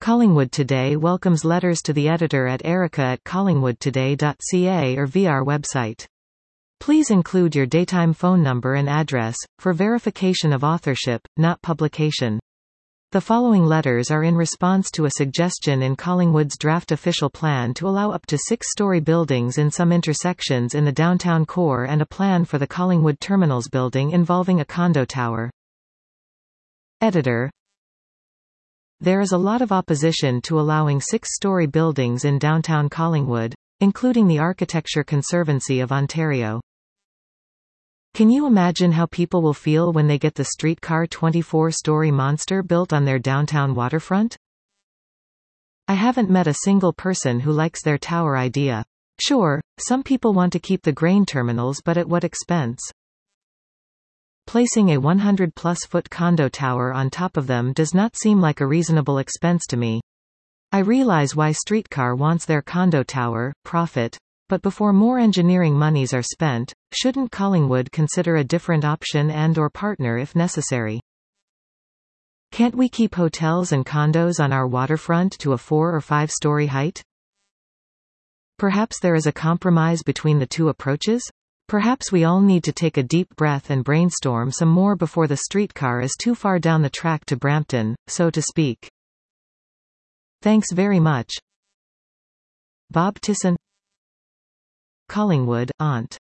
Collingwood Today welcomes letters to the editor at erica@collingwoodtoday.ca or via our website. Please include your daytime phone number and address, for verification of authorship, not publication. The following letters are in response to a suggestion in Collingwood's draft official plan to allow up to 6-story buildings in some intersections in the downtown core and a plan for the Collingwood Terminals building involving a condo tower. Editor. There is a lot of opposition to allowing 6-story buildings in downtown Collingwood, including the Architecture Conservancy of Ontario. Can you imagine how people will feel when they get the streetcar 24-story monster built on their downtown waterfront? I haven't met a single person who likes their tower idea. Sure, some people want to keep the grain terminals, but at what expense? Placing a 100-plus foot condo tower on top of them does not seem like a reasonable expense to me. I realize why Streetcar wants their condo tower, profit. But before more engineering monies are spent, shouldn't Collingwood consider a different option and/or partner if necessary? Can't we keep hotels and condos on our waterfront to a 4 or 5-story height? Perhaps there is a compromise between the two approaches? Perhaps we all need to take a deep breath and brainstorm some more before the streetcar is too far down the track to Brampton, so to speak. Thanks very much. Bob Tisson. Collingwood, Ont.